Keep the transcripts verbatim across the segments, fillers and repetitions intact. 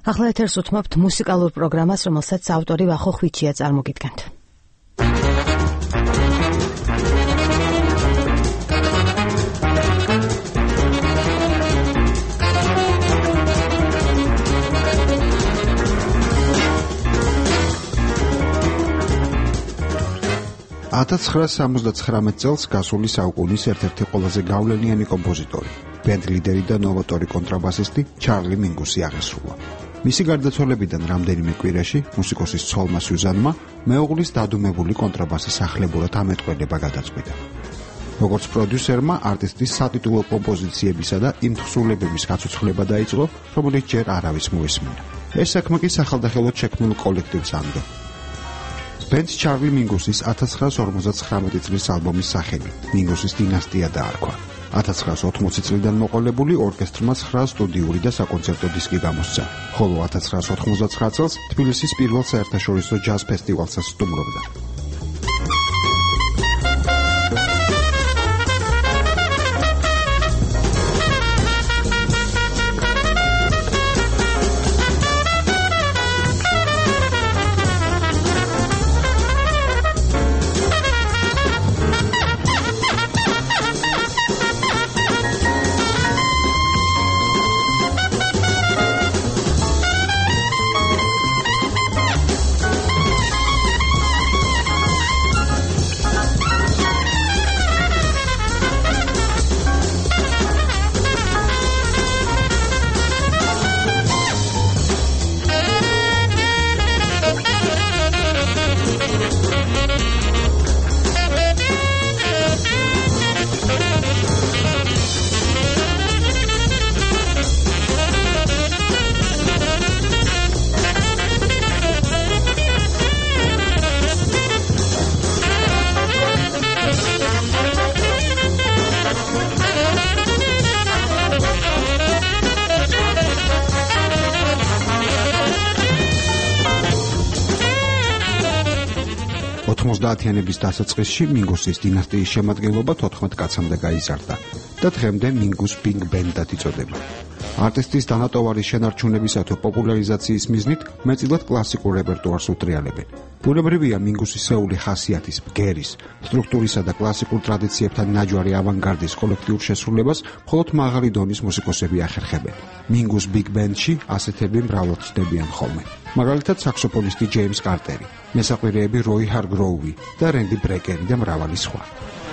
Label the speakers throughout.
Speaker 1: ახლა ეთერს უთმობთ მუსიკალურ პროგრამას, რომელსაც ავტორი ვახო ხვიჩია წარმოგიდგენთ.
Speaker 2: ათას ცხრაასი სამოცდაცხრამეტ წელს გასული საუკუნის ერთ-ერთი ყველაზე გავლენიანი კომპოზიტორი, ბენდ ლიდერი და ნოვატორი კონტრაბასისტი ჩარლი მინგუსი აღესრულა. მისი გარდაცვალებიდან რამდენიმე კვირაში მუსიკოსის ცოლმა სუზანმა მეუღლის დადუმებული კონტრაბასის ახლებურად ამეტყველება გადაწყვიტა. როგორც პროდიუსერმა არტისტის სატიტულო კომპოზიციებისა და იმ თხზულებების გაცოცხლება დაიწყო, რომელიც ჯერ არავის მოესმინა. ეს საქმე კი სახალხოდ შექმნილ კოლექტივს ანდო. ბენდს ჩარლი მინგუსის ათას ცხრაასი ორმოცდაცხრამეტი წლის ალბომის სახელი მინგუსის დინასტია დაარქვა. ათას ცხრაასი ოცდაათი წლიდან მოყოლებული ორკესტრმა ცხრა სტუდიური და საკონცერტო დისკი გამოსცა, ხოლო ათას ცხრაასი ოთხმოცდაცხრა წელს თბილისის პირველ საერთაშორისო ჯაზ ფესტივალსაც სტუმრობდა. ოცდაათიანების დასაწყისში მინგუსის დინასტიის შემადგენლობა თოთხმეტ კაცამდე გაიზარდა და დღემდე მინგუს ბიგ ბენდად იწოდება. არტისტის დანატოვარი შენარჩუნებისა თუ პოპულარიზაციის მიზნით მეტწილად კლასიკურ რეპერტუარს უტრიალებენ. ბუნებრივია მინგუსისეული ხასიათის, ბგერის, სტრუქტურისა და კლასიკურ ტრადიციებთან ნაჯვარი ავანგარდის კოლექტიურ შესრულებას მხოლოდ მაღალი დონის მუსიკოსები ახერხებენ. მინგუს ბიგ ბენდში ასეთები მრავლად ჩნდებიან ხოლმე. მაგალითად საქსოფონისტი ჯეიმს კარტერი, მესაყვირეები როი ჰარგროუვი და რენდი ბრეკერი და მრავალი სხვა.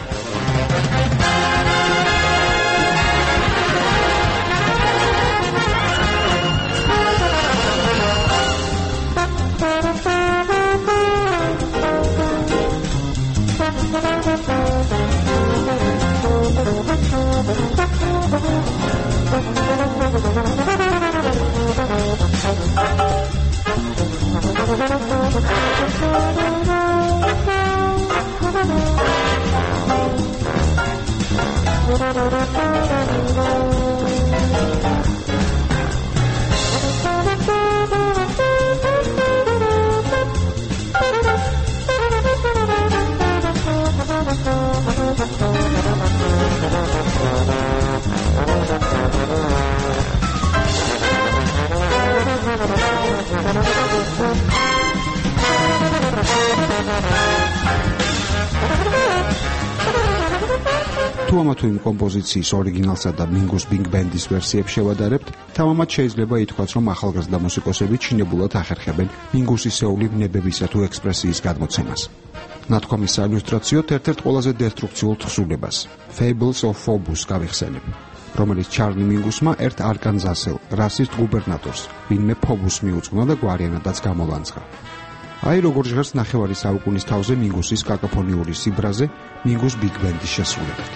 Speaker 2: თუ ამა თუ იმ კომპოზიციის ორიგინალსა და მინგუს ბიგ ბენდის ვერსიებს შევადარებთ, თამამად შეიძლება ითქვას, რომ ახალგაზრდა მუსიკოსები ჩინებულად ახერხებენ მინგუსისეული ვნებებისა თუ ექსპრესიის გადმოცემას. ნათქვამის საილუსტრაციოდ ერთ-ერთ ყველაზე დესტრუქციულ თხზულებას, Fables of Phobos გავიხსენებ, რომელიც ჩარლი მინგუსმა ერთ არკანზასელ რასისტ გუბერნატორს, ვინმე ფობუს მიუძღვნა და გვარიანადაც გამოლანძღა. აი როგორ ჟღერს ნახევარი საუკუნის თავზე მინგუსის კაკოფონიური სიბრაზე მინგუს ბიგ ბენდის შესრულებით.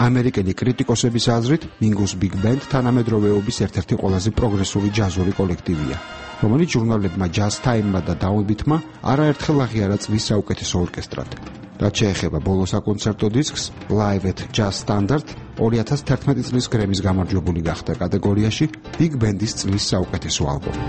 Speaker 2: ამერიკელი კრიტიკოსების აზრით, Mingus Big Band თანამედროვეობის ერთ-ერთი ყველაზე პროგრესული ჯაზური კოლექტივია, რომელიც ჟურნალებმა Jazz Time-მა და Downbeat-მა არაერთხელ აღიარა წლის საუკეთესო ორკესტრად. რაც შეეხება ბოლო საკონცერტო დისკს, Live at Jazz Standard ორი ათას თერთმეტი წლის გრემის გამარჯვებული გახდა კატეგორიაში Big Band-ის წლის საუკეთესო ალბომი.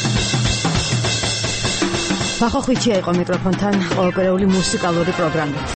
Speaker 1: ვახო ხვიჩია იყო მიკროფონთან ყოველკვირეული მუსიკალური პროგრამით.